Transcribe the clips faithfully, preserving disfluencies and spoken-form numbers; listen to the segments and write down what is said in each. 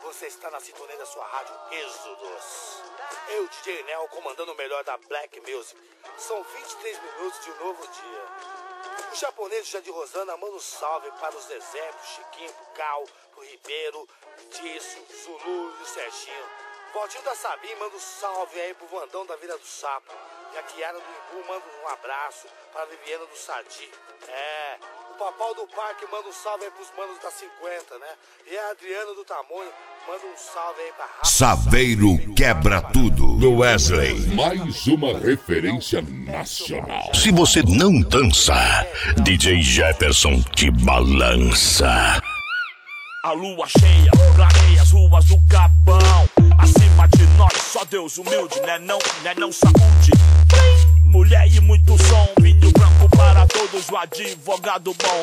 você está na sintonia da sua rádio Êxodos. Eu, D J Nel, comandando o melhor da Black Music. São vinte e três minutos de um novo dia. O japonês Jandir Rosana manda um salve para os Zezé, pro Chiquinho, pro Cal, pro Ribeiro, Tício, Zulu e o Serginho. Valtinho da Sabim manda um salve aí pro Vandão da Vila do Sapo. E a Kiara do Imbu manda um abraço para a Viviana do Sadi. É, o Papau do Parque manda um salve aí pros manos da cinquenta, né? E a Adriana do Tamonho manda um salve aí pra Rafa. Saveiro quebra tudo do Wesley. Mais uma referência nacional. Se você não dança, D J Jefferson te balança. A lua cheia clareia as ruas do Capão. Acima de nós, só Deus humilde, né não, né não saúde. Mulher e muito som, vinho branco para todos, o advogado bom.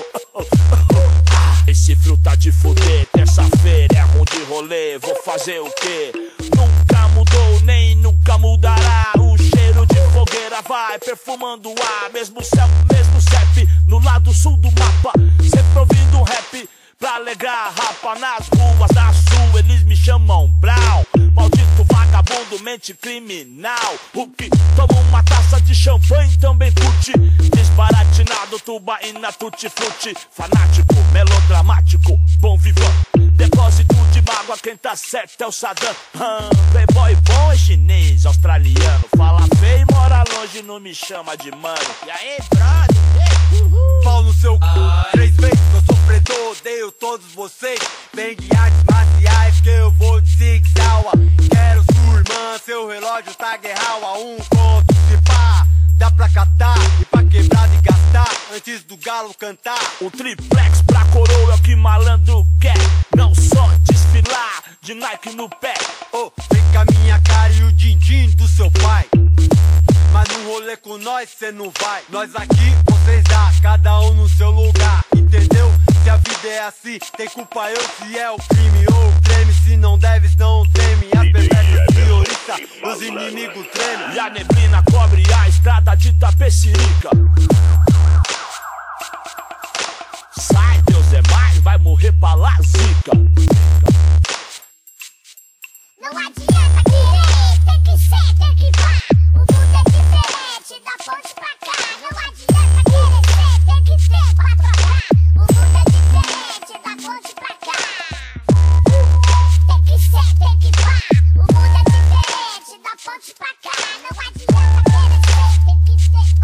Esse frio tá de fuder, terça-feira é ruim de rolê, vou fazer o quê? Nunca mudou, nem nunca mudará. O cheiro de fogueira vai perfumando o ar. Mesmo céu, mesmo C E P, no lado sul do mapa. Sempre ouvindo um rap pra alegrar, rapa nas ruas da sul, eles me chamam Brown. Maldito vagabundo, mente criminal. O que toma uma taça de champanhe também curte. Desbaratinado, tubaína, tutti-frutti. Fanático, melodramático, bom vivant. Depósito de mágoa, quem tá certo é o Saddam. hum, Playboy bom é chinês, australiano. Fala feio e mora longe, não me chama de mano. E aí, brother? Uhul. Pau no seu c... Três vezes eu sofredor, odeio todos vocês. Vem de artes marciais que eu vou de Six Hour. Quero sua irmã, seu relógio tá guerral. A um conto de pá, dá pra catar e pra quebrar e gastar antes do galo cantar. Um triplex pra coroa é o que malandro quer. Não só desfilar de Nike no pé. Oh, vem com a minha cara e o din-din do seu pai. Mas no rolê com nós cê não vai. Nós aqui, vocês lá, cada um no seu lugar. Entendeu? Se a vida é assim, tem culpa eu se é o crime ou o creme. Se não deves, não teme. As bebês priorizam, os inimigos tremem. E a neblina cobre a estrada de Tapecirica. Sai, Deus é mais, vai morrer pra lá, zica. Não adianta querer, tem que ser, tem que vá. O mundo é diferente, da ponte pra cá. Não adianta querer ser, tem que ser pra trocar. O mundo é diferente, da ponte pra cá. Tem que ser, tem que vá. O mundo é diferente, da ponte pra cá. Não adianta querer ser, tem que ser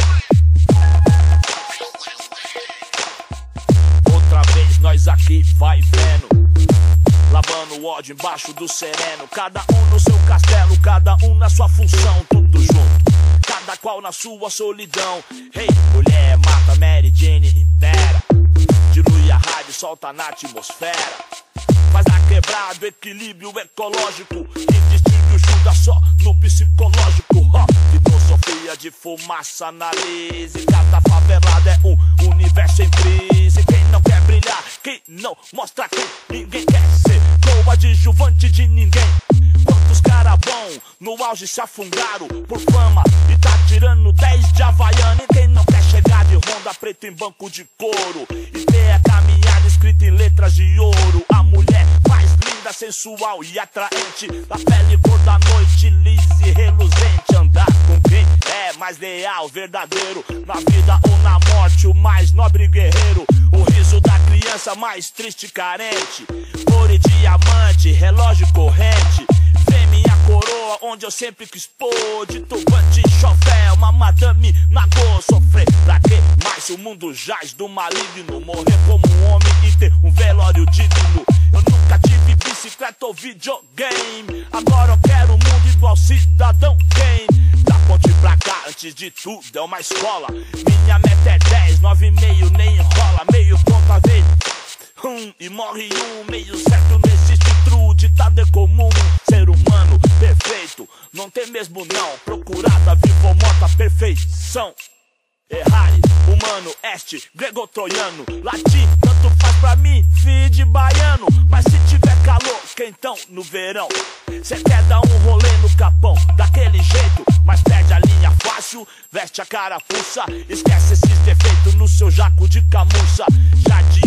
pra trocar. Outra vez nós aqui vai vendo. Lavando o ódio embaixo do sereno. Cada um no seu castelo, cada um na sua função. Tudo junto, cada qual na sua solidão. Hey, mulher, mata Mary Jane impera. Dilui a rádio, solta na atmosfera. Faz na quebrada, equilíbrio ecológico. E distribui chuva só no psicológico. Ó, filosofia de fumaça analise. Cada favelada é um universo em crise. Quem não quer brilhar, quem não mostra quem ninguém quer ser coadjuvante de ninguém. Quantos cara bom no auge se afundaram por fama e tá tirando dez de Havaiana. E quem não quer chegar de Honda preto em banco de couro e ter a caminhada escrita em letras de ouro. A mulher mais linda, sensual e atraente, da pele cor da noite, lisa e reluzente. Andar com quem é mais leal, verdadeiro, na vida ou na morte, o mais nobre guerreiro. O riso da criança mais triste e carente, ouro e diamante, relógio corrente. Vê minha coroa onde eu sempre quis pôr. De turbante e chofé, uma madame nagô. Sofrer pra quê? Mas se o mundo jaz do maligno, morrer como um homem e ter um velório digno. Eu nunca tive bicicleta ou videogame. Agora eu quero um mundo igual Cidadão Kane. Da ponte pra cá, antes de tudo é uma escola. Minha meta é dez, nove e meio nem enrola. Meio ponto a vez, um, e morre um. Meio certo não existe true, ditado é comum. Ser humano perfeito, não tem mesmo não. Procurada, viva ou morta, perfeição. Errare, humano, este, grego-troiano, latim, tanto faz pra mim, filho de baiano. Mas se tiver calor, quentão no verão, cê quer dar um rolê no capão, daquele jeito, mas perde a linha fácil, veste a carapuça, esquece esses defeitos no seu jaco de camuça. Jardim Rosana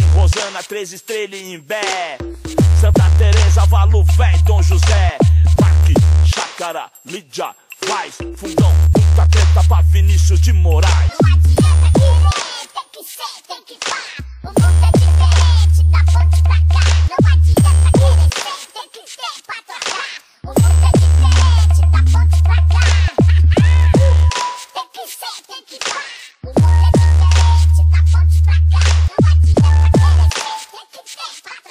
Copacabana, Três Estrelas e Imbé, Santa Teresa, Valo Véi, Dom José, Parque, Chácara, Lídia, Vaz, Fundão, muita treta pra Vinícius de Moraes. Não adianta querer, tem que ser, tem que pá. O mundo é diferente, da ponte pra cá. Não adianta querer ser, tem que ter pra trocar. O mundo é diferente, da ponte pra cá. Tem que ser, tem que pá. O mundo é diferente, da ponte pra cá. Não adianta querer ser, tem que ter pra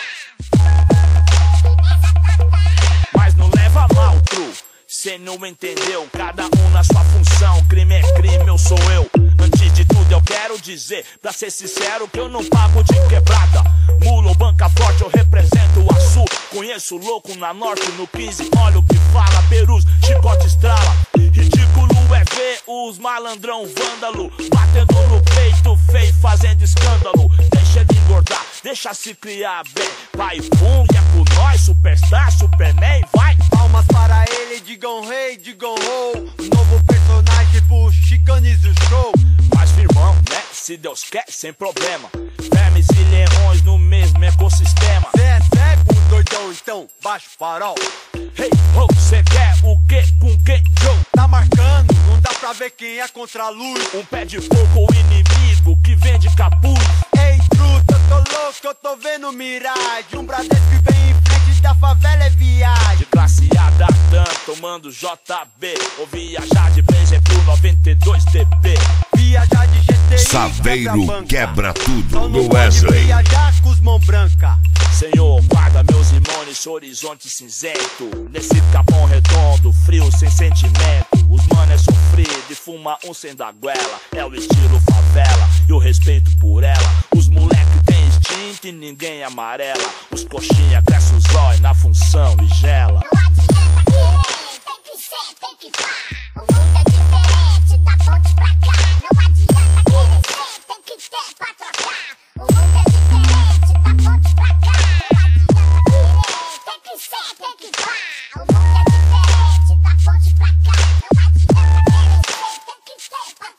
trocar. Mas não leva mal, tru, cê não entendeu, cada um na sua função. Crime é crime, eu sou eu. Antes de tudo eu quero dizer, pra ser sincero, que eu não pago de quebrada. Mula ou banca forte, eu represento o Açu. Conheço louco na norte, no quinze, olha o que fala. Perus, chicote estrala. Ridículo é ver os malandrão vândalo batendo no peito feio, fazendo escândalo. Deixa ele engordar, deixa se criar bem. Vai, pum, e é com nós, Superstar, Superman, vai. Palmas para ele, digam rei, digam ho. Novo personagem pro Chicanize o show. Mas firmão, né? Se Deus quer, sem problema. Vermes e leões no mesmo ecossistema. Cê é cego, doidão, então baixa o farol. Hey, ho, cê quer o que com quem, Joe? Tá marcando, não dá pra ver quem é contra a luz. Um pé de coco, o inimigo que vende capuz. Ei, truta, eu tô louco, eu tô vendo miragem. Um Bradesco que vem em frente da favela é viagem. De glaciada, tanto, tomando J B. Ou viajar de Blazer pro noventa e dois T P. Viajar de G T I, Saveiro quebra tudo só não do pode Wesley. viajar com os mão branca. Senhor, guarda meus irmãos nesse horizonte cinzento. Nesse capão redondo, frio sem sentimento. Os mano é sofrido e fuma um sem da goela. É o estilo favela e o respeito por ela. Os moleque tem instinto e ninguém amarela. Os coxinha cresce os olhos na função e gela. Não adianta querer, tem que ser, tem que pá. O mundo é diferente, da ponte pra cá. Não adianta querer ser, tem que ter pra trocar. O mundo é diferente, da ponte pra cá. Não adianta querer, tem que ser, tem que pá. O mundo é diferente, da ponte pra cá. Não adianta querer ser, tem que ter pra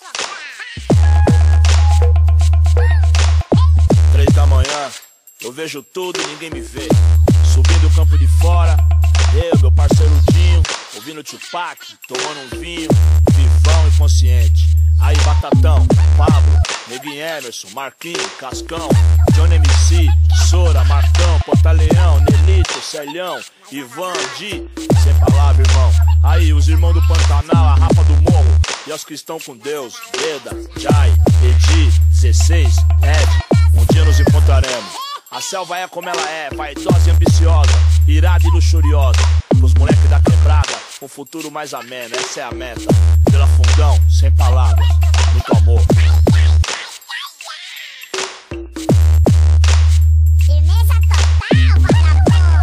trocar. Três da manhã, eu vejo tudo e ninguém me vê. Subindo o campo de fora, eu, meu parceiro Dinho, ouvindo Tupac, tomando um vinho, vivão e consciente. Aí Batatão, Pablo, Neguinho Emerson, Marquinhos, Cascão, Johnny M C, Sora, Marcão, Pantaleão, Nelito, Celhão, Ivan, Di, sem palavra, irmão. Aí os irmãos do Pantanal, a Rapa do Morro, e os que estão com Deus, Beda, Jai, Edi, dezesseis, Ed, um dia nos encontraremos. A selva é como ela é, vaidosa e ambiciosa, irada e luxuriosa. Pros moleques da quebrada, um futuro mais ameno, essa é a meta. Pela Fundão, sem palavras, muito amor. Firmeza total, vagabundo.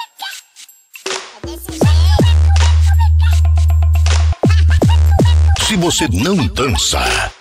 É desse jeito. Se você não dança,